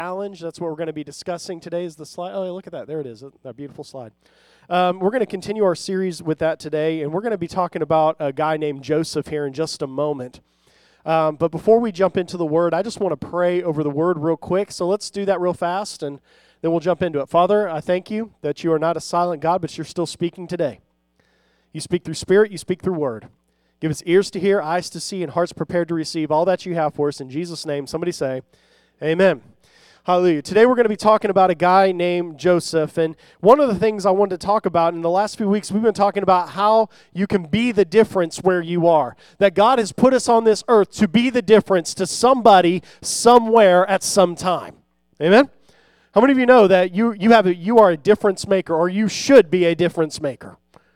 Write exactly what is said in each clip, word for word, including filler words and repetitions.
challenge. That's what we're going to be discussing today is the slide. Oh, look at that. There it is, that beautiful slide. Um, we're going to continue our series with that today, and we're going to be talking about a guy named Joseph here in just a moment. Um, but before we jump into the Word, I just want to pray over the Word real quick. So let's do that real fast, and then we'll jump into it. Father, I thank you that you are not a silent God, but you're still speaking today. You speak through Spirit, you speak through Word. Give us ears to hear, eyes to see, and hearts prepared to receive all that you have for us. In Jesus' name, somebody say, amen. Hallelujah. Today we're going to be talking about a guy named Joseph. And one of the things I wanted to talk about in the last few weeks, we've been talking about how you can be the difference where you are. That God has put us on this earth to be the difference to somebody, somewhere, at some time. Amen? How many of you know that you, you, have a, you are a difference maker, or you should be a difference maker?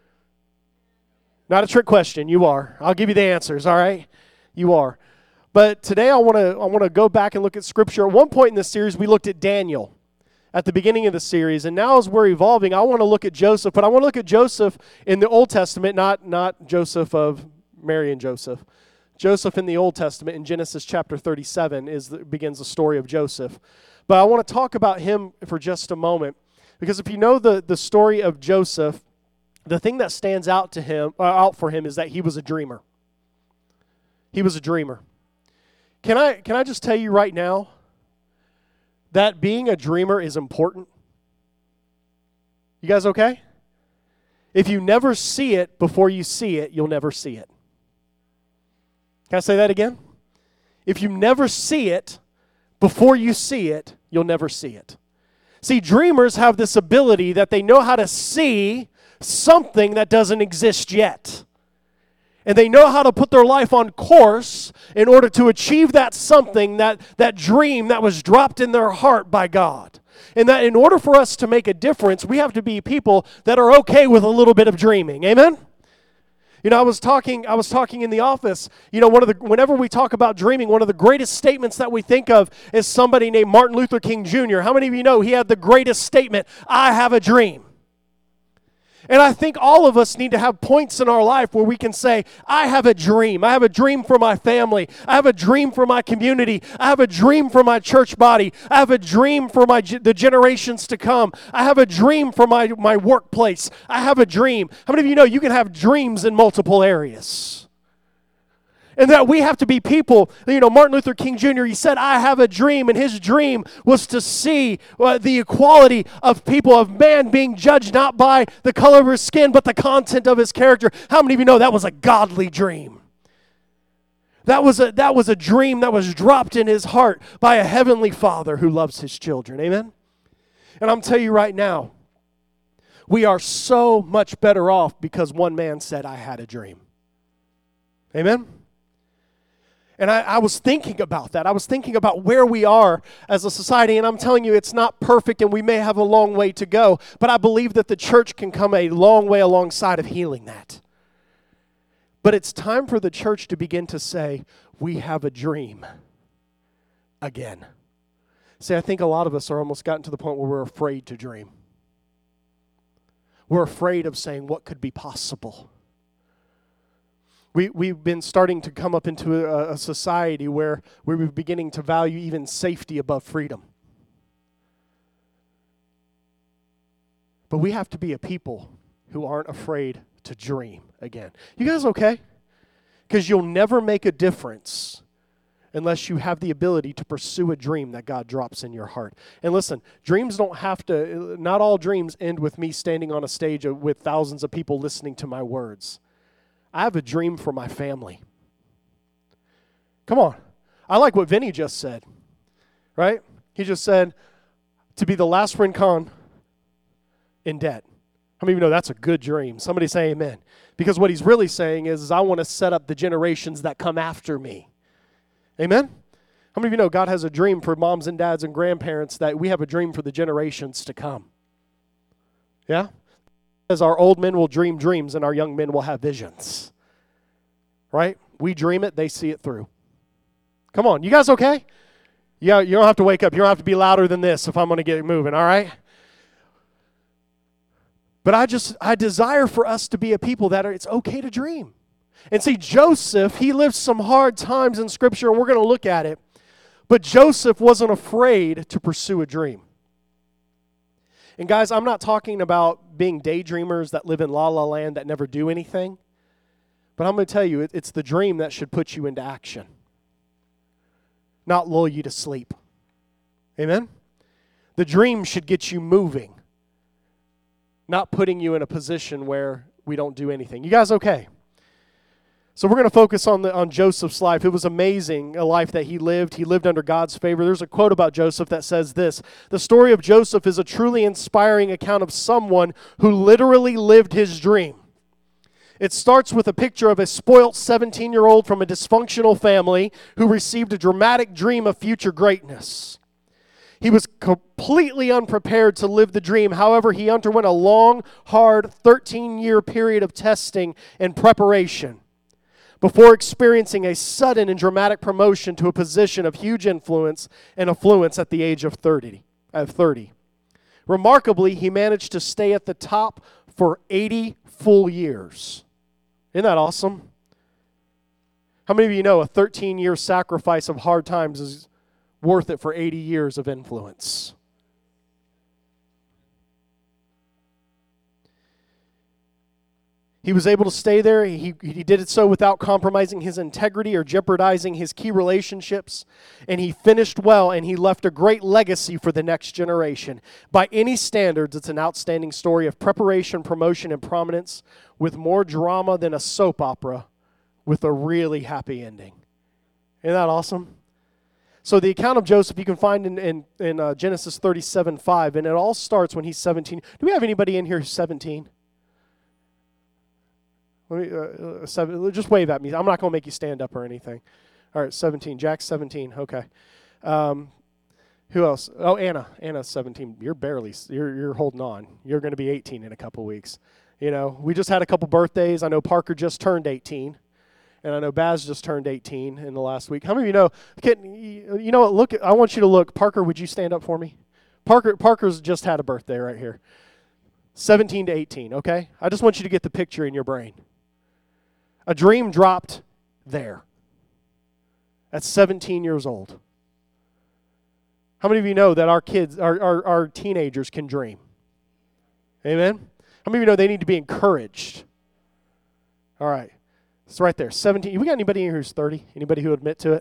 Not a trick question. You are. I'll give you the answers, all right? You are. But today I want to I want to go back and look at Scripture. At one point in this series, we looked at Daniel at the beginning of the series. And now as we're evolving, I want to look at Joseph. But I want to look at Joseph in the Old Testament, not, not Joseph of Mary and Joseph. Joseph in the Old Testament, in Genesis chapter thirty-seven, is the, begins the story of Joseph. But I want to talk about him for just a moment. Because if you know the, the story of Joseph, the thing that stands out to him, uh, out for him, is that he was a dreamer. He was a dreamer. Can I can I just tell you right now that being a dreamer is important? You guys okay? If you never see it before you see it, you'll never see it. Can I say that again? If you never see it before you see it, you'll never see it. See, dreamers have this ability that they know how to see something that doesn't exist yet. And they know how to put their life on course in order to achieve that something, that, that dream that was dropped in their heart by God. And that in order for us to make a difference, we have to be people that are okay with a little bit of dreaming. Amen? You know, I was talking I was talking in the office, you know, one of the whenever we talk about dreaming, one of the greatest statements that we think of is somebody named Martin Luther King Junior How many of you know he had the greatest statement, I have a dream? And I think all of us need to have points in our life where we can say, I have a dream. I have a dream for my family. I have a dream for my community. I have a dream for my church body. I have a dream for my the generations to come. I have a dream for my, my workplace. I have a dream. How many of you know you can have dreams in multiple areas? And that we have to be people, you know, Martin Luther King Junior, he said, I have a dream, and his dream was to see uh, the equality of people, of man being judged not by the color of his skin, but the content of his character. How many of you know that was a godly dream? That was a, that was a dream that was dropped in his heart by a heavenly Father who loves his children. Amen? And I'm telling you right now, we are so much better off because one man said, I had a dream. Amen? And I, I was thinking about that. I was thinking about where we are as a society, and I'm telling you it's not perfect and we may have a long way to go, but I believe that the church can come a long way alongside of healing that. But it's time for the church to begin to say, we have a dream again. See, I think a lot of us are almost gotten to the point where we're afraid to dream. We're afraid of saying what could be possible. We, we've been starting to come up into a, a society where we're beginning to value even safety above freedom. But we have to be a people who aren't afraid to dream again. You guys okay? Because you'll never make a difference unless you have the ability to pursue a dream that God drops in your heart. And listen, dreams don't have to, not all dreams end with me standing on a stage with thousands of people listening to my words. I have a dream for my family. Come on. I like what Vinny just said, right? He just said, to be the last Rincon in debt. How many of you know that's a good dream? Somebody say amen. Because what he's really saying is, is I want to set up the generations that come after me. Amen? How many of you know God has a dream for moms and dads and grandparents, that we have a dream for the generations to come? Yeah? As our old men will dream dreams and our young men will have visions. Right? We dream it, they see it through. Come on, you guys okay? Yeah, you don't have to wake up. You don't have to be louder than this if I'm going to get moving, all right? But I just, I desire for us to be a people that are, it's okay to dream. And see, Joseph, he lived some hard times in Scripture, and we're going to look at it. But Joseph wasn't afraid to pursue a dream. And guys, I'm not talking about being daydreamers that live in la la land that never do anything. But I'm going to tell you, it's the dream that should put you into action, not lull you to sleep. Amen? The dream should get you moving, not putting you in a position where we don't do anything. You guys okay? So we're going to focus on the on Joseph's life. It was amazing, a life that he lived. He lived under God's favor. There's a quote about Joseph that says this: "The story of Joseph is a truly inspiring account of someone who literally lived his dream." It starts with a picture of a spoilt seventeen-year-old from a dysfunctional family who received a dramatic dream of future greatness. He was completely unprepared to live the dream. However, he underwent a long, hard, thirteen-year period of testing and preparation before experiencing a sudden and dramatic promotion to a position of huge influence and affluence at the age of thirty. Of thirty. Remarkably, he managed to stay at the top for eighty full years. Isn't that awesome? How many of you know a thirteen-year sacrifice of hard times is worth it for eighty years of influence? He was able to stay there. He, he did it so without compromising his integrity or jeopardizing his key relationships. And he finished well, and he left a great legacy for the next generation. By any standards, it's an outstanding story of preparation, promotion, and prominence, with more drama than a soap opera, with a really happy ending. Isn't that awesome? So the account of Joseph you can find in, in, in uh, Genesis thirty-seven five, and it all starts when he's seventeen. Do we have anybody in here who's seventeen? Let me, uh, uh, seven, just wave at me. I'm not going to make you stand up or anything. All right, seventeen. Jack's seventeen. Okay. Um, who else? Oh, Anna. Anna's seventeen. You're barely, you're, you're holding on. You're going to be eighteen in a couple weeks. You know, we just had a couple birthdays. I know Parker just turned eighteen. And I know Baz just turned eighteen in the last week. How many of you know, you know what, look, I want you to look. Parker, would you stand up for me? Parker, Parker's just had a birthday right here. seventeen to eighteen, okay? I just want you to get the picture in your brain. A dream dropped there at seventeen years old. How many of you know that our kids, our, our, our teenagers can dream? Amen? How many of you know they need to be encouraged? All right. It's right there. seventeen. We got anybody in here who's thirty? Anybody who admit to it?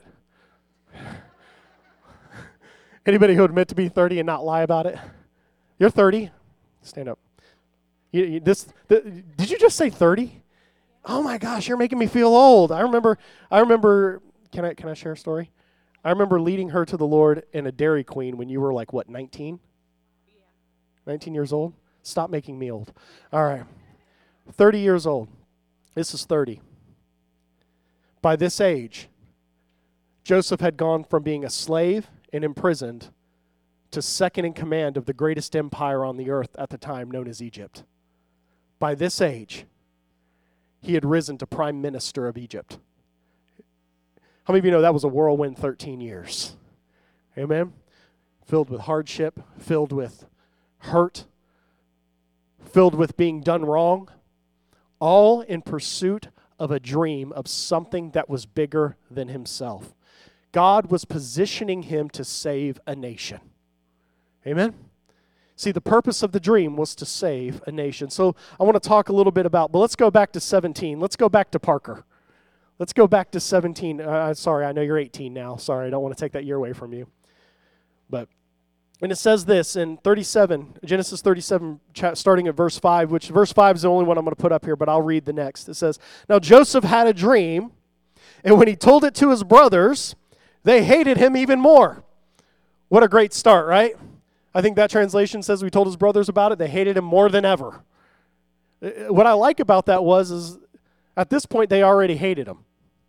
Anybody who admit to be thirty and not lie about it? You're thirty? Stand up. You, you, this, the, did you just say thirty? Oh my gosh, you're making me feel old. I remember, I remember, can I can I share a story? I remember leading her to the Lord in a Dairy Queen when you were like, what, nineteen? Yeah. nineteen years old? Stop making me old. All right. thirty years old. This is thirty. By this age, Joseph had gone from being a slave and imprisoned to second in command of the greatest empire on the earth at the time, known as Egypt. By this age, he had risen to prime minister of Egypt. How many of you know that was a whirlwind thirteen years? Amen? Filled with hardship, filled with hurt, filled with being done wrong, all in pursuit of a dream of something that was bigger than himself. God was positioning him to save a nation. Amen? See, the purpose of the dream was to save a nation. So I want to talk a little bit about, but let's go back to seventeen. Let's go back to Parker. Let's go back to seventeen. Uh, sorry, I know you're eighteen now. Sorry, I don't want to take that year away from you. But, and it says this in thirty-seven, Genesis thirty-seven, starting at verse five, which verse five is the only one I'm going to put up here, but I'll read the next. It says, "Now Joseph had a dream, and when he told it to his brothers, they hated him even more." What a great start, right? I think that translation says we told his brothers about it. They hated him more than ever. What I like about that was is at this point they already hated him.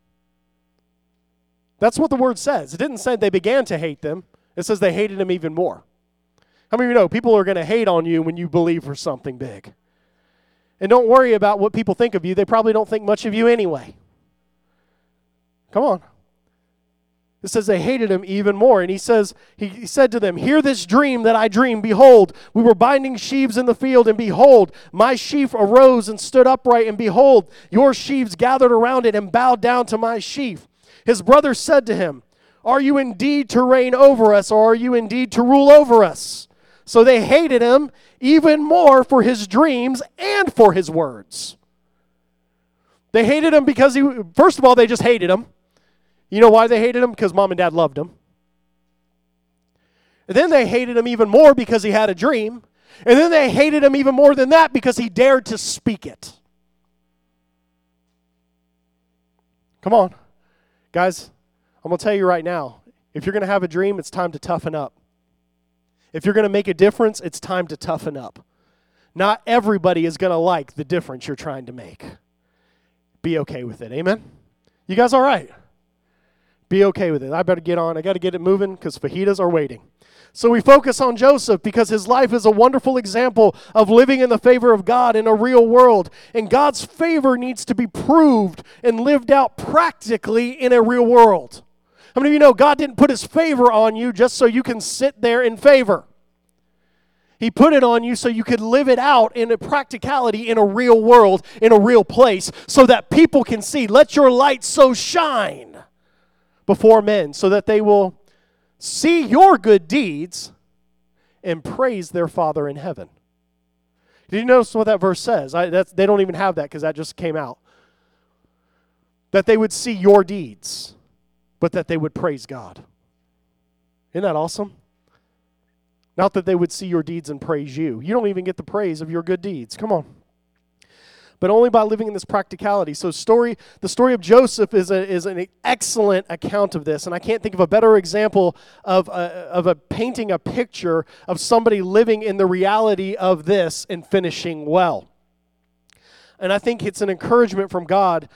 That's what the word says. It didn't say they began to hate them. It says they hated him even more. How many of you know people are going to hate on you when you believe for something big? And don't worry about what people think of you. They probably don't think much of you anyway. Come on. It says they hated him even more. And he says, he, he said to them, "Hear this dream that I dreamed. Behold, we were binding sheaves in the field, and behold, my sheaf arose and stood upright, and behold, your sheaves gathered around it and bowed down to my sheaf." His brothers said to him, Are you indeed to reign over us, or are you indeed to rule over us? So they hated him even more for his dreams and for his words. They hated him because he, first of all, they just hated him. You know why they hated him? Because mom and dad loved him. And then they hated him even more because he had a dream. And then they hated him even more than that because he dared to speak it. Come on. Guys, I'm going to tell you right now, if you're going to have a dream, it's time to toughen up. If you're going to make a difference, it's time to toughen up. Not everybody is going to like the difference you're trying to make. Be okay with it. Amen? You guys all right? Be okay with it. I better get on. I got to get it moving because fajitas are waiting. So we focus on Joseph because his life is a wonderful example of living in the favor of God in a real world. And God's favor needs to be proved and lived out practically in a real world. How many of you know God didn't put his favor on you just so you can sit there in favor? He put it on you so you could live it out in a practicality in a real world, in a real place, so that people can see. Let your light so shine before men so that they will see your good deeds and praise their Father in heaven. Did you notice what that verse says? I, that's, they don't even have that because that just came out. That they would see your deeds, but that they would praise God. Isn't that awesome? Not that they would see your deeds and praise you. You don't even get the praise of your good deeds. Come on. But only by living in this practicality. So story, the story of Joseph is a, is an excellent account of this, and I can't think of a better example of a, of a painting a picture of somebody living in the reality of this and finishing well. And I think it's an encouragement from God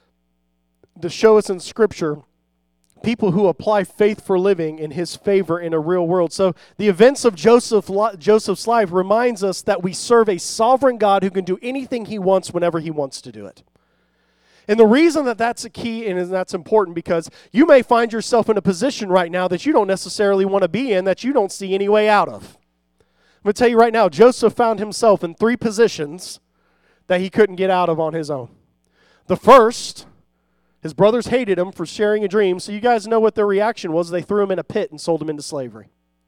to show us in Scripture people who apply faith for living in his favor in a real world. So the events of Joseph, Joseph's life reminds us that we serve a sovereign God who can do anything he wants whenever he wants to do it. And the reason that that's a key and that's important because you may find yourself in a position right now that you don't necessarily want to be in, that you don't see any way out of. I'm going to tell you right now, Joseph found himself in three positions that he couldn't get out of on his own. The first, his brothers hated him for sharing a dream, so you guys know what their reaction was. They threw him in a pit and sold him into slavery.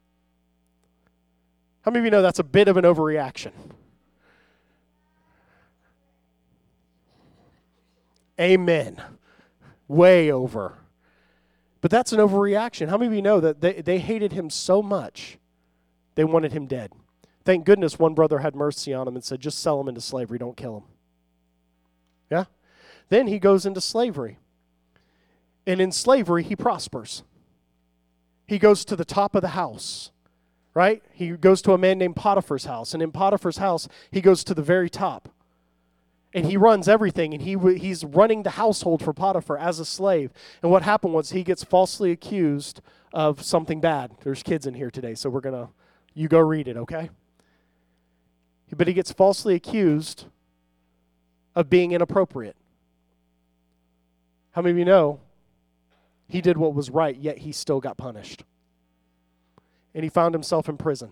How many of you know that's a bit of an overreaction? Amen. Way over. But that's an overreaction. How many of you know that they, they hated him so much, they wanted him dead? Thank goodness one brother had mercy on him and said, just sell him into slavery, don't kill him. Yeah? Then he goes into slavery. And in slavery, he prospers. He goes to the top of the house, right? He goes to a man named Potiphar's house. And in Potiphar's house, he goes to the very top. And he runs everything. And he he's running the household for Potiphar as a slave. And what happened was he gets falsely accused of something bad. There's kids in here today, so we're going to, you go read it, okay? But he gets falsely accused of being inappropriate. How many of you know he did what was right, yet he still got punished? And he found himself in prison.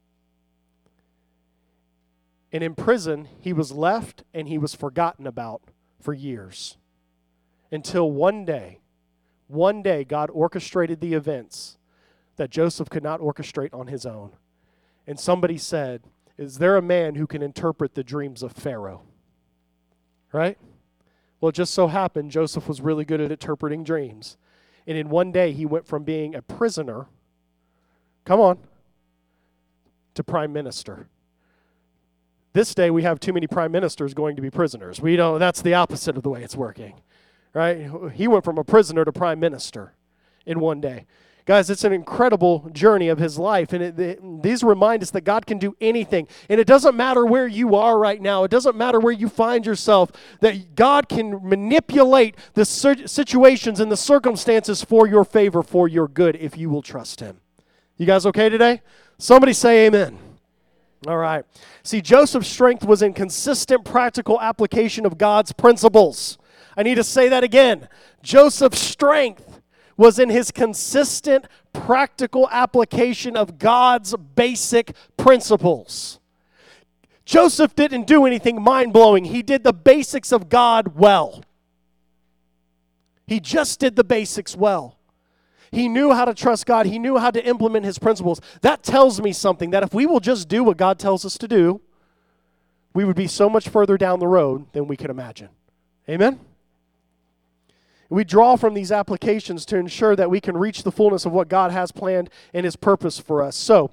And in prison, he was left and he was forgotten about for years. Until one day, one day God orchestrated the events that Joseph could not orchestrate on his own. And somebody said, is there a man who can interpret the dreams of Pharaoh? Right? Well, it just so happened Joseph was really good at interpreting dreams. And in one day, he went from being a prisoner, come on, to prime minister. This day, we have too many prime ministers going to be prisoners. We don't, that's the opposite of the way it's working, right? He went from a prisoner to prime minister in one day. Guys, it's an incredible journey of his life, and it, it, these remind us that God can do anything. And it doesn't matter where you are right now. It doesn't matter where you find yourself, that God can manipulate the situations and the circumstances for your favor, for your good, if you will trust him. You guys okay today? Somebody say amen. All right. See, Joseph's strength was in consistent practical application of God's principles. I need to say that again. Joseph's strength was in his consistent, practical application of God's basic principles. Joseph didn't do anything mind-blowing. He did the basics of God well. He just did the basics well. He knew how to trust God. He knew how to implement his principles. That tells me something, that if we will just do what God tells us to do, we would be so much further down the road than we could imagine. Amen? We draw from these applications to ensure that we can reach the fullness of what God has planned and his purpose for us. So,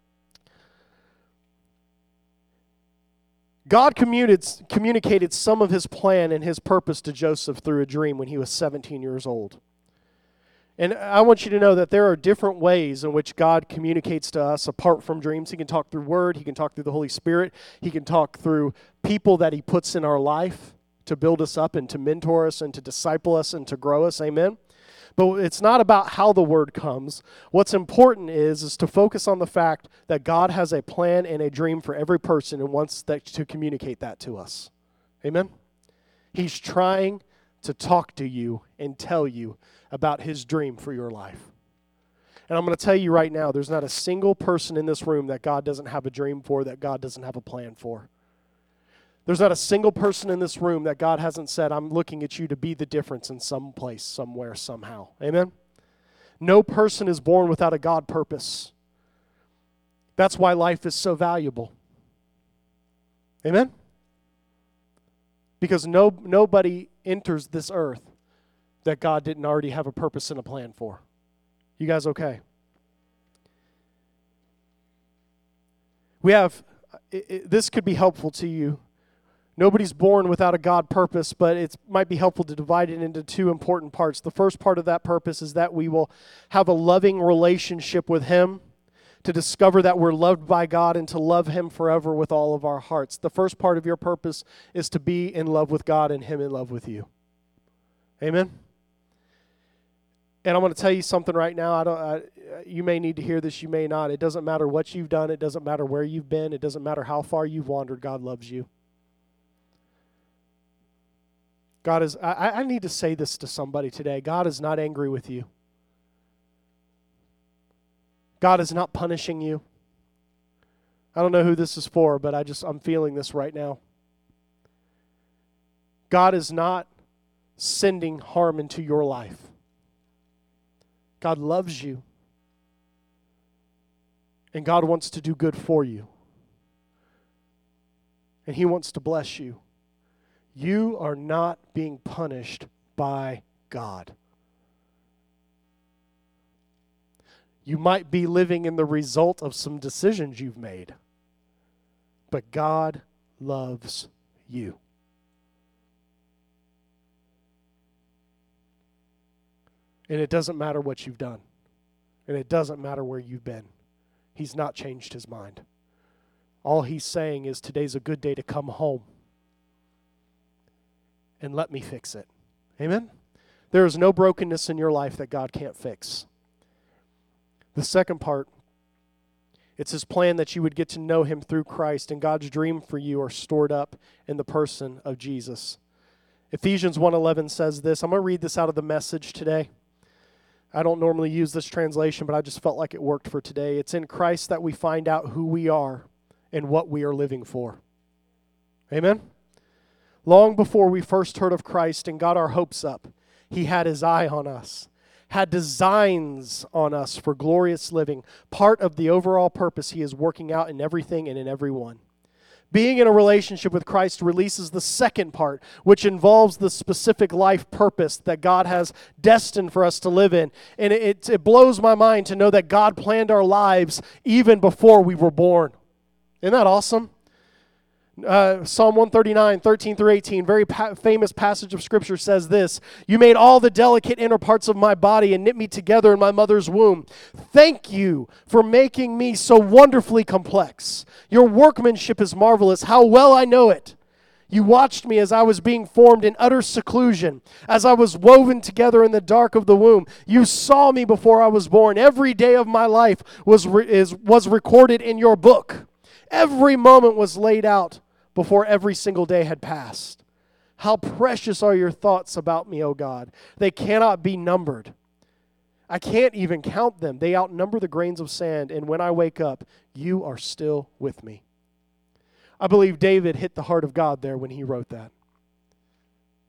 God communicated, communicated some of his plan and his purpose to Joseph through a dream when he was seventeen years old. And I want you to know that there are different ways in which God communicates to us apart from dreams. He can talk through word. He can talk through the Holy Spirit. He can talk through people that he puts in our life to build us up and to mentor us and to disciple us and to grow us. Amen? But it's not about how the word comes. What's important is, is to focus on the fact that God has a plan and a dream for every person and wants that to communicate that to us. Amen? He's trying to talk to you and tell you about his dream for your life. And I'm going to tell you right now, there's not a single person in this room that God doesn't have a dream for, that God doesn't have a plan for. There's not a single person in this room that God hasn't said, I'm looking at you to be the difference in some place, somewhere, somehow. Amen? No person is born without a God purpose. That's why life is so valuable. Amen? Because no, nobody enters this earth that God didn't already have a purpose and a plan for. You guys okay? We have, it, it, this could be helpful to you. Nobody's born without a God purpose, but it might be helpful to divide it into two important parts. The first part of that purpose is that we will have a loving relationship with him, to discover that we're loved by God and to love him forever with all of our hearts. The first part of your purpose is to be in love with God and him in love with you. Amen? And I'm going to tell you something right now. I don't. I, you may need to hear this, you may not. It doesn't matter what you've done. It doesn't matter where you've been. It doesn't matter how far you've wandered. God loves you. God is, I, I need to say this to somebody today. God is not angry with you. God is not punishing you. I don't know who this is for, but I just, I'm feeling this right now. God is not sending harm into your life. God loves you. And God wants to do good for you. And he wants to bless you. You are not being punished by God. You might be living in the result of some decisions you've made, but God loves you. And it doesn't matter what you've done, and it doesn't matter where you've been. He's not changed his mind. All he's saying is, today's a good day to come home and let me fix it. Amen? There is no brokenness in your life that God can't fix. The second part, it's his plan that you would get to know him through Christ, and God's dream for you are stored up in the person of Jesus. Ephesians one eleven says this. I'm going to read this out of the Message today. I don't normally use this translation, but I just felt like it worked for today. It's in Christ that we find out who we are and what we are living for. Amen? Long before we first heard of Christ and got our hopes up, he had his eye on us, had designs on us for glorious living, part of the overall purpose he is working out in everything and in everyone. Being in a relationship with Christ releases the second part, which involves the specific life purpose that God has destined for us to live in. And it, it blows my mind to know that God planned our lives even before we were born. Isn't that awesome? Uh, Psalm one thirty-nine, thirteen through eighteen, very pa- famous passage of Scripture says this: "You made all the delicate inner parts of my body and knit me together in my mother's womb. Thank you for making me so wonderfully complex. Your workmanship is marvelous. How well I know it. You watched me as I was being formed in utter seclusion, as I was woven together in the dark of the womb. You saw me before I was born. Every day of my life was re- is, was recorded in your book. Every moment was laid out before every single day had passed. How precious are your thoughts about me, O God. They cannot be numbered. I can't even count them. They outnumber the grains of sand, and when I wake up, you are still with me." I believe David hit the heart of God there when he wrote that.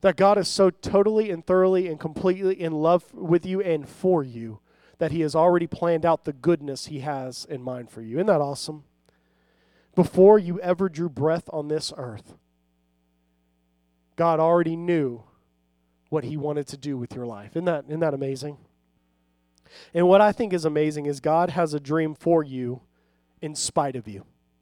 That God is so totally and thoroughly and completely in love with you and for you that he has already planned out the goodness he has in mind for you. Isn't that awesome? Before you ever drew breath on this earth, God already knew what he wanted to do with your life. Isn't that, isn't that amazing? And what I think is amazing is God has a dream for you in spite of you.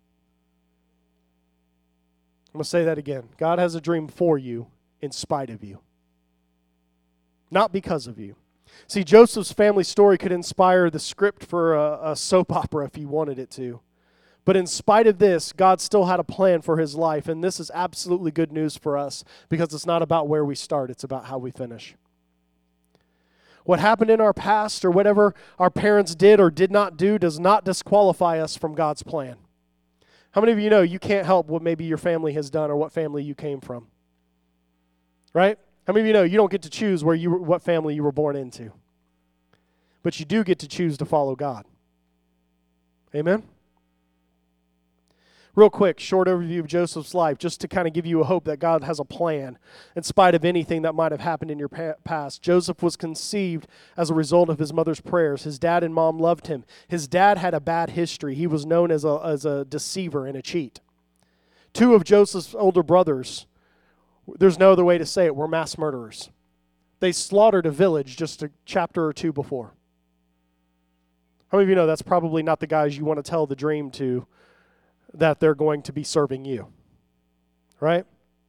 I'm going to say that again. God has a dream for you in spite of you. Not because of you. See, Joseph's family story could inspire the script for a, a soap opera if he wanted it to. But in spite of this, God still had a plan for his life, and this is absolutely good news for us because it's not about where we start, it's about how we finish. What happened in our past or whatever our parents did or did not do does not disqualify us from God's plan. How many of you know you can't help what maybe your family has done or what family you came from? Right? How many of you know you don't get to choose where you were, what family you were born into? But you do get to choose to follow God. Amen? Real quick, short overview of Joseph's life, just to kind of give you a hope that God has a plan in spite of anything that might have happened in your pa- past. Joseph was conceived as a result of his mother's prayers. His dad and mom loved him. His dad had a bad history. He was known as a, as a deceiver and a cheat. Two of Joseph's older brothers, there's no other way to say it, were mass murderers. They slaughtered a village just a chapter or two before. How many of you know that's probably not the guys you want to tell the dream to, that they're going to be serving you, right?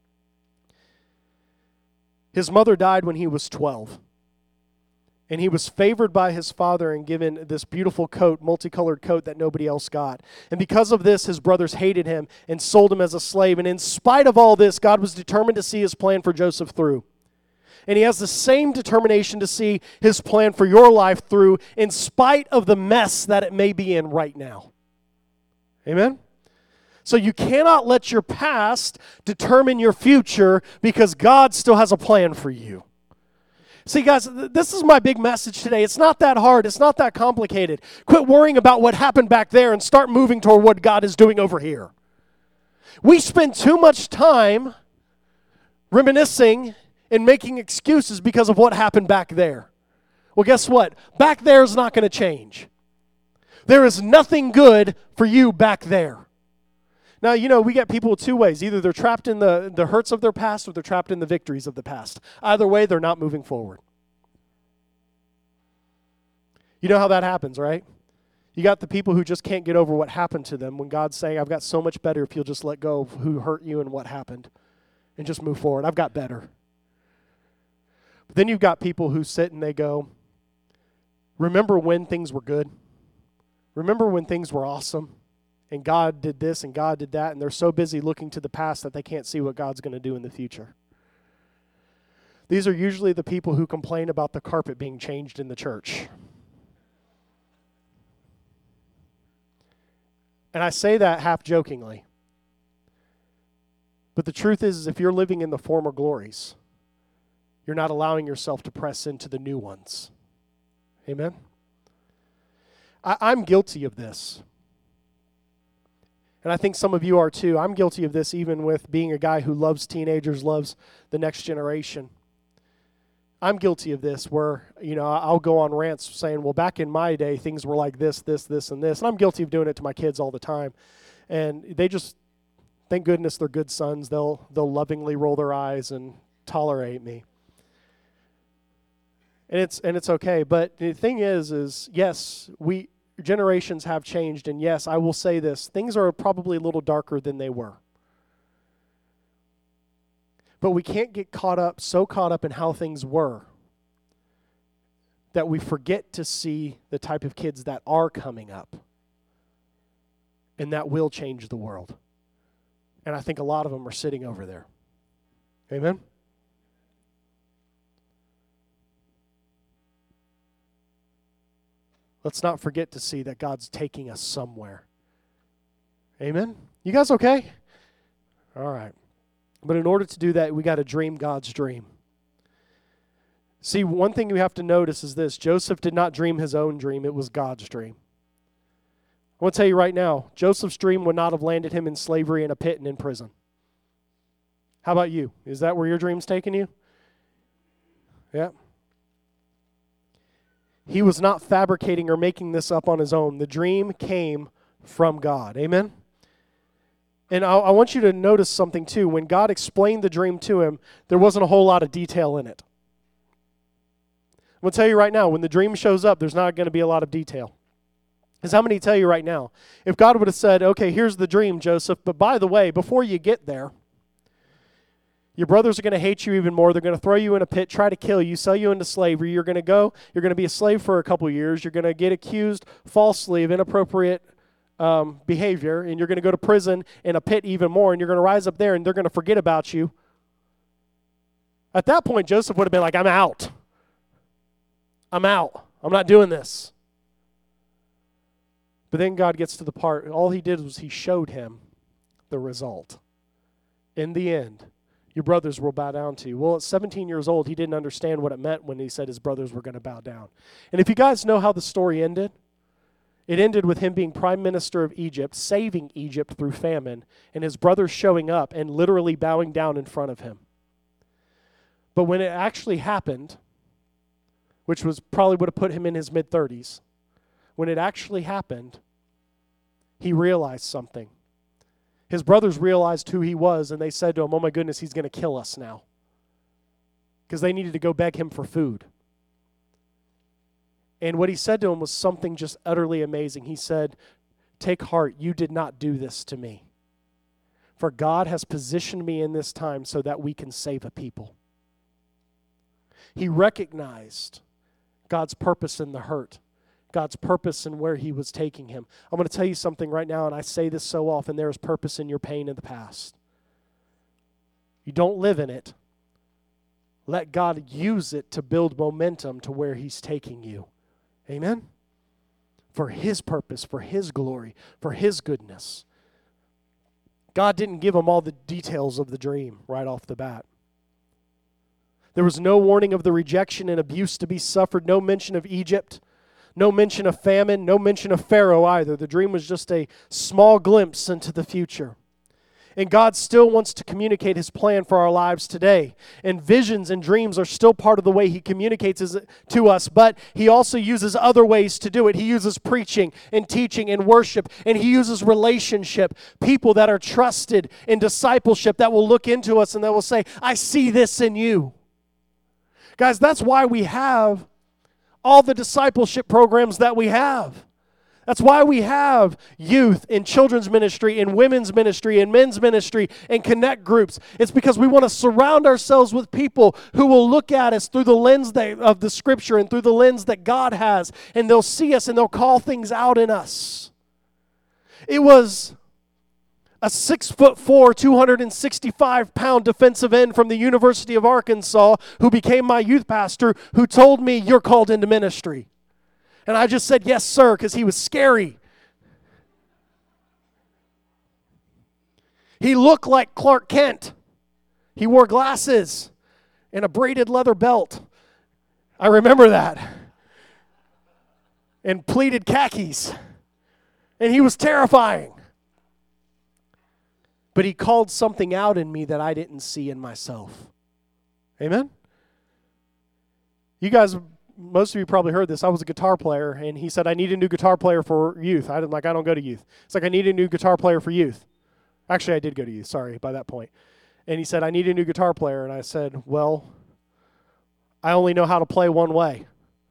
His mother died when he was twelve, and he was favored by his father and given this beautiful coat, multicolored coat that nobody else got. And because of this, his brothers hated him and sold him as a slave. And in spite of all this, God was determined to see his plan for Joseph through. And he has the same determination to see his plan for your life through in spite of the mess that it may be in right now. Amen? So you cannot let your past determine your future because God still has a plan for you. See, guys, this is my big message today. It's not that hard. It's not that complicated. Quit worrying about what happened back there and start moving toward what God is doing over here. We spend too much time reminiscing and making excuses because of what happened back there. Well, guess what? Back there is not going to change. There is nothing good for you back there. Now, you know, we get people two ways. Either they're trapped in the, the hurts of their past or they're trapped in the victories of the past. Either way, they're not moving forward. You know how that happens, right? You got the people who just can't get over what happened to them when God's saying, I've got so much better if you'll just let go of who hurt you and what happened and just move forward. I've got better. But then you've got people who sit and they go, remember when things were good? Remember when things were awesome? And God did this and God did that, and they're so busy looking to the past that they can't see what God's going to do in the future. These are usually the people who complain about the carpet being changed in the church. And I say that half jokingly. But the truth is, is if you're living in the former glories, you're not allowing yourself to press into the new ones. Amen? I, I'm guilty of this. And I think some of you are too. I'm guilty of this even with being a guy who loves teenagers, loves the next generation. I'm guilty of this where, you know, I'll go on rants saying, well, back in my day, things were like this, this, this, and this. And I'm guilty of doing it to my kids all the time. And they just, thank goodness they're good sons. They'll, they'll lovingly roll their eyes and tolerate me. And it's, and it's okay. But the thing is, is yes, we... generations have changed, and yes, I will say this, things are probably a little darker than they were. But we can't get caught up, so caught up in how things were, that we forget to see the type of kids that are coming up, and that will change the world. And I think a lot of them are sitting over there. Amen? Let's not forget to see that God's taking us somewhere. Amen? You guys okay? All right. But in order to do that, we got to dream God's dream. See, one thing we have to notice is this. Joseph did not dream his own dream. It was God's dream. I want to tell you right now, Joseph's dream would not have landed him in slavery in a pit and in prison. How about you? Is that where your dream's taking you? Yeah. He was not fabricating or making this up on his own. The dream came from God. Amen? And I, I want you to notice something too. When God explained the dream to him, there wasn't a whole lot of detail in it. I'm going to tell you right now, when the dream shows up, there's not going to be a lot of detail. Because how many tell you right now, if God would have said, okay, here's the dream, Joseph, but by the way, before you get there, your brothers are going to hate you even more. They're going to throw you in a pit, try to kill you, sell you into slavery. You're going to go, you're going to be a slave for a couple years. You're going to get accused falsely of inappropriate um, behavior, and you're going to go to prison in a pit even more, and you're going to rise up there, and they're going to forget about you. At that point, Joseph would have been like, I'm out. I'm out. I'm not doing this. But then God gets to the part, all he did was he showed him the result. In the end, your brothers will bow down to you. Well, at seventeen years old, he didn't understand what it meant when he said his brothers were going to bow down. And if you guys know how the story ended, it ended with him being prime minister of Egypt, saving Egypt through famine, and his brothers showing up and literally bowing down in front of him. But when it actually happened, which was probably would have put him in his mid-thirties, when it actually happened, he realized something. His brothers realized who he was, and they said to him, oh my goodness, he's going to kill us now. Because they needed to go beg him for food. And what he said to him was something just utterly amazing. He said, take heart, you did not do this to me. For God has positioned me in this time so that we can save a people. He recognized God's purpose in the hurt. God's purpose and where he was taking him. I'm going to tell you something right now, and I say this so often, there is purpose in your pain in the past. You don't live in it. Let God use it to build momentum to where he's taking you. Amen? For his purpose, for his glory, for his goodness. God didn't give him all the details of the dream right off the bat. There was no warning of the rejection and abuse to be suffered, no mention of Egypt. No mention of famine, no mention of Pharaoh either. The dream was just a small glimpse into the future. And God still wants to communicate his plan for our lives today. And visions and dreams are still part of the way he communicates it to us, but he also uses other ways to do it. He uses preaching and teaching and worship, and he uses relationship, people that are trusted in discipleship that will look into us and that will say, I see this in you. Guys, that's why we have all the discipleship programs that we have. That's why we have youth in children's ministry, in women's ministry, in men's ministry, and connect groups. It's because we want to surround ourselves with people who will look at us through the lens that, of the Scripture and through the lens that God has, and they'll see us and they'll call things out in us. It was a six foot four, two hundred sixty-five pound defensive end from the University of Arkansas who became my youth pastor who told me, you're called into ministry. And I just said, yes, sir, because he was scary. He looked like Clark Kent. He wore glasses and a braided leather belt. I remember that. And pleated khakis. And he was terrifying. But he called something out in me that I didn't see in myself. Amen? You guys, most of you probably heard this. I was a guitar player, and he said, I need a new guitar player for youth. I didn't like, I don't go to youth. It's like, I need a new guitar player for youth. Actually, I did go to youth, sorry, by that point. And he said, I need a new guitar player. And I said, well, I only know how to play one way.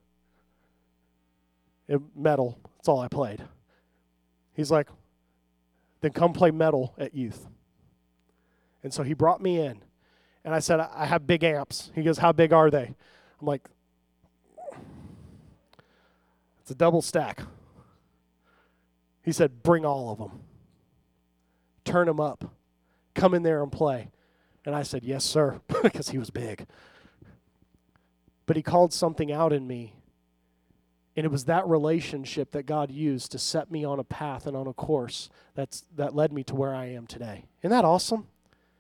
It, metal, that's all I played. He's like, then come play metal at youth. And so he brought me in. And I said, I have big amps. He goes, how big are they? I'm like, it's a double stack. He said, bring all of them. Turn them up. Come in there and play. And I said, yes, sir, because he was big. But he called something out in me. And it was that relationship that God used to set me on a path and on a course that's that led me to where I am today. Isn't that awesome?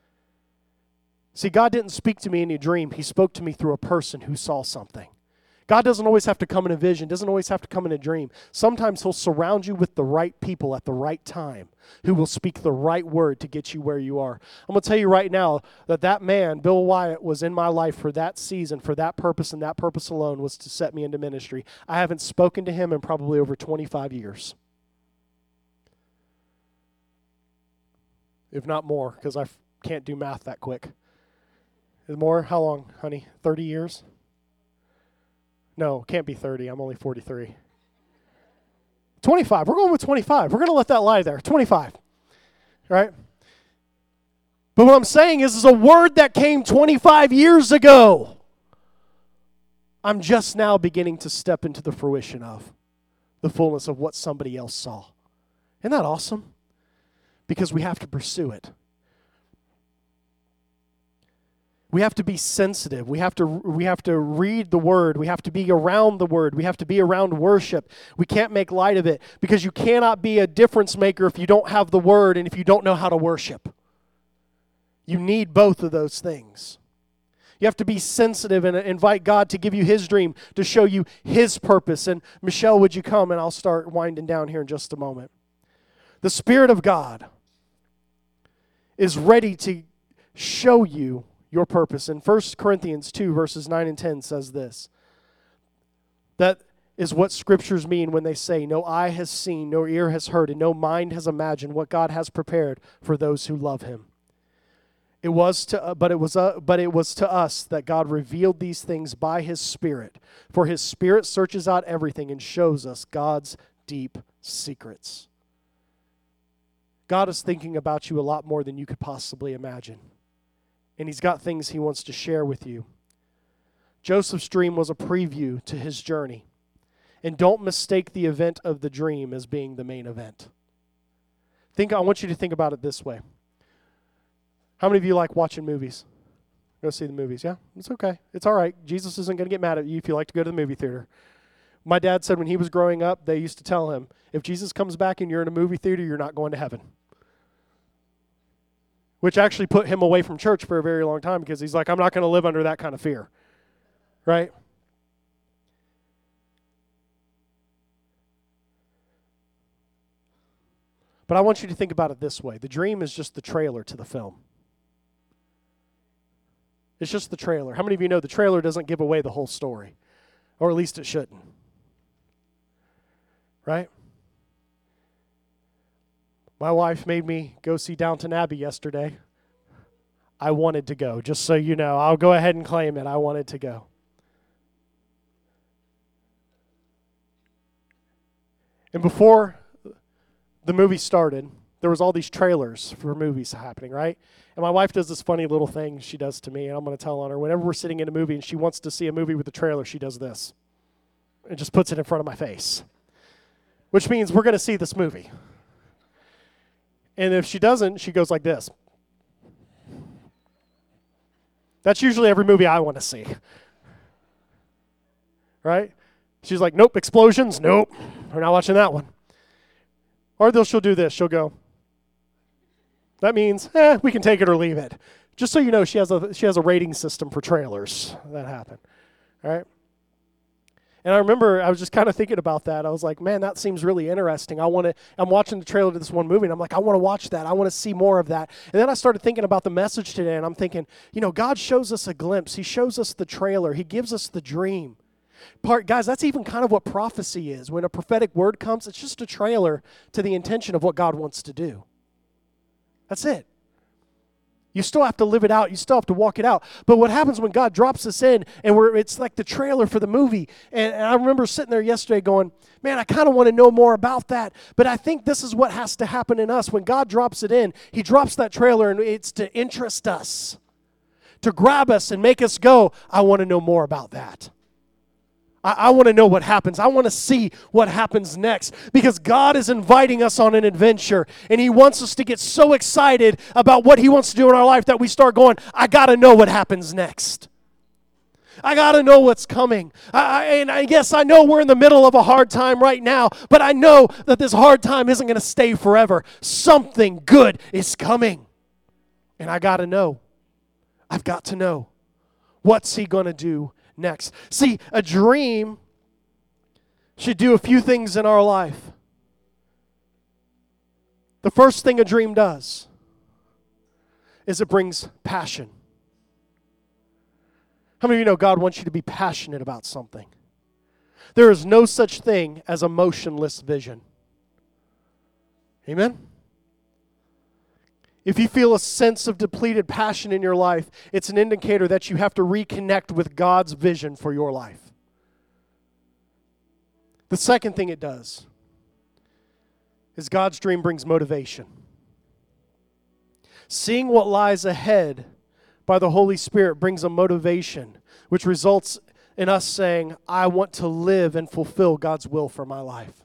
See, God didn't speak to me in a dream. He spoke to me through a person who saw something. God doesn't always have to come in a vision, doesn't always have to come in a dream. Sometimes he'll surround you with the right people at the right time who will speak the right word to get you where you are. I'm going to tell you right now that that man, Bill Wyatt, was in my life for that season, for that purpose, and that purpose alone was to set me into ministry. I haven't spoken to him in probably over twenty-five years. If not more, because I can't do math that quick. Is more? How long, honey? thirty years? No, can't be thirty. I'm only forty-three. twenty-five. We're going with twenty-five. We're going to let that lie there. twenty-five. Right? But what I'm saying is, is a word that came twenty-five years ago. I'm just now beginning to step into the fruition of the fullness of what somebody else saw. Isn't that awesome? Because we have to pursue it. We have to be sensitive. We have to we have to read the word. We have to be around the word. We have to be around worship. We can't make light of it because you cannot be a difference maker if you don't have the word and if you don't know how to worship. You need both of those things. You have to be sensitive and invite God to give you his dream, to show you his purpose. And Michelle, would you come? And I'll start winding down here in just a moment. The Spirit of God is ready to show you your purpose. And First Corinthians two, verses nine and ten says this. That is what scriptures mean when they say, no eye has seen, no ear has heard, and no mind has imagined what God has prepared for those who love him. It was to, uh, but it was, uh, but it was to us that God revealed these things by his Spirit. For his Spirit searches out everything and shows us God's deep secrets. God is thinking about you a lot more than you could possibly imagine. And he's got things he wants to share with you. Joseph's dream was a preview to his journey. And don't mistake the event of the dream as being the main event. Think, I want you to think about it this way. How many of you like watching movies? Go see the movies, yeah? It's okay. It's all right. Jesus isn't going to get mad at you if you like to go to the movie theater. My dad said when he was growing up, they used to tell him, if Jesus comes back and you're in a movie theater, you're not going to heaven. Which actually put him away from church for a very long time because he's like, I'm not going to live under that kind of fear. Right? But I want you to think about it this way. The dream is just the trailer to the film. It's just the trailer. How many of you know the trailer doesn't give away the whole story? Or at least it shouldn't. Right? My wife made me go see Downton Abbey yesterday. I wanted to go, just so you know. I'll go ahead and claim it. I wanted to go. And before the movie started, there was all these trailers for movies happening, right? And my wife does this funny little thing she does to me, and I'm going to tell on her. Whenever we're sitting in a movie and she wants to see a movie with a trailer, she does this. And just puts it in front of my face. Which means we're going to see this movie. And if she doesn't, she goes like this. That's usually every movie I want to see. Right? She's like, nope, explosions, nope. We're not watching that one. Or they'll, she'll do this. She'll go, that means, eh, we can take it or leave it. Just so you know, she has a she has a rating system for trailers that happen. All right? And I remember I was just kind of thinking about that. I was like, man, that seems really interesting. I want to, I'm watching the trailer to this one movie, and I'm like, I want to watch that. I want to see more of that. And then I started thinking about the message today, and I'm thinking, you know, God shows us a glimpse. He shows us the trailer. He gives us the dream. Part, guys, that's even kind of what prophecy is. When a prophetic word comes, it's just a trailer to the intention of what God wants to do. That's it. You still have to live it out. You still have to walk it out. But what happens when God drops us in and we're, it's like the trailer for the movie. And, and I remember sitting there yesterday going, man, I kind of want to know more about that. But I think this is what has to happen in us. When God drops it in, he drops that trailer and it's to interest us, to grab us and make us go, I want to know more about that. I, I want to know what happens. I want to see what happens next because God is inviting us on an adventure and he wants us to get so excited about what he wants to do in our life that we start going, I got to know what happens next. I got to know what's coming. I, I, and I guess I know we're in the middle of a hard time right now, but I know that this hard time isn't going to stay forever. Something good is coming. And I got to know. I've got to know. What's he going to do next. See, a dream should do a few things in our life. The first thing a dream does is it brings passion. How many of you know God wants you to be passionate about something? There is no such thing as a motionless vision. Amen? If you feel a sense of depleted passion in your life, it's an indicator that you have to reconnect with God's vision for your life. The second thing it does is God's dream brings motivation. Seeing what lies ahead by the Holy Spirit brings a motivation, which results in us saying, I want to live and fulfill God's will for my life.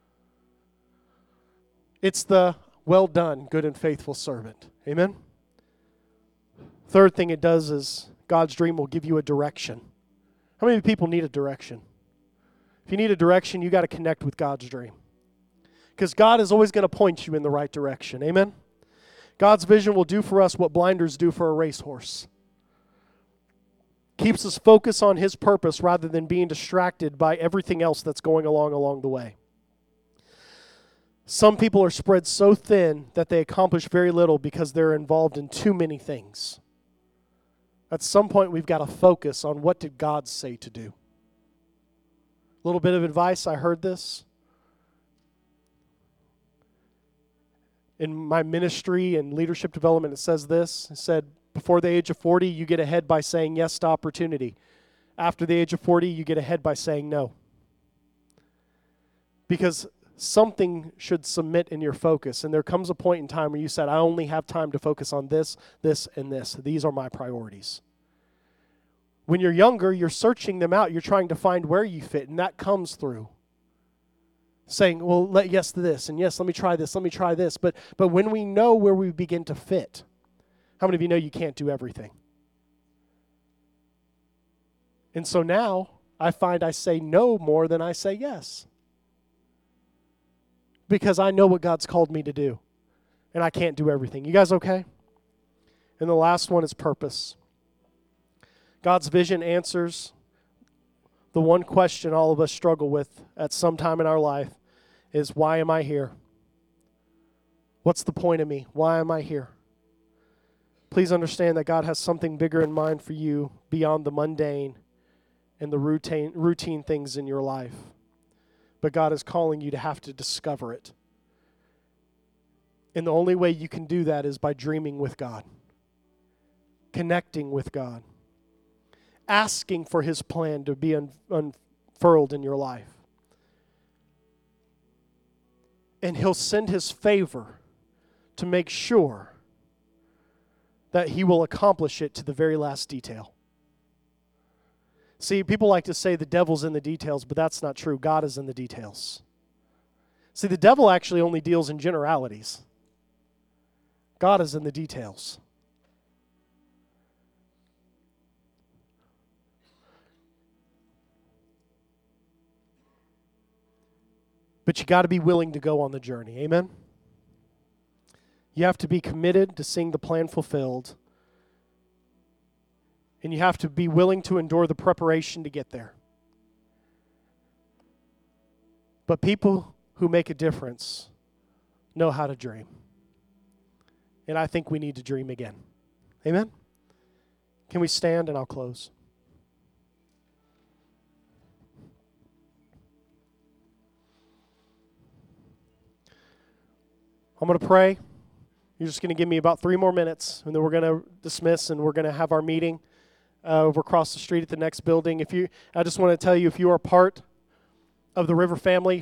It's the well done, good and faithful servant. Amen? Third thing it does is God's dream will give you a direction. How many people need a direction? If you need a direction, you got to connect with God's dream. Because God is always going to point you in the right direction. Amen? God's vision will do for us what blinders do for a racehorse. Keeps us focused on His purpose rather than being distracted by everything else that's going along along the way. Some people are spread so thin that they accomplish very little because they're involved in too many things. At some point, we've got to focus on what did God say to do. A little bit of advice, I heard this. In my ministry and leadership development, it says this. It said, before the age of forty, you get ahead by saying yes to opportunity. After the age of forty, you get ahead by saying no. Because something should submit in your focus. And there comes a point in time where you said, I only have time to focus on this, this, and this. These are my priorities. When you're younger, you're searching them out. You're trying to find where you fit, and that comes through saying, well, let yes to this, and yes, let me try this, let me try this. But but when we know where we begin to fit, how many of you know you can't do everything? And so now I find I say no more than I say yes. Because I know what God's called me to do. And I can't do everything. You guys okay? And the last one is purpose. God's vision answers the one question all of us struggle with at some time in our life is, why am I here? What's the point of me? Why am I here? Please understand that God has something bigger in mind for you beyond the mundane and the routine, routine things in your life. But God is calling you to have to discover it. And the only way you can do that is by dreaming with God, connecting with God, asking for His plan to be un- unfurled in your life. And He'll send His favor to make sure that He will accomplish it to the very last detail. See, people like to say the devil's in the details, but that's not true. God is in the details. See, the devil actually only deals in generalities. God is in the details. But you got to be willing to go on the journey. Amen? You have to be committed to seeing the plan fulfilled. And you have to be willing to endure the preparation to get there. But people who make a difference know how to dream. And I think we need to dream again. Amen? Can we stand and I'll close? I'm going to pray. You're just going to give me about three more minutes, and then we're going to dismiss, and we're going to have our meeting uh, over across the street at the next building. If you, I just want to tell you, if you are part of the River family,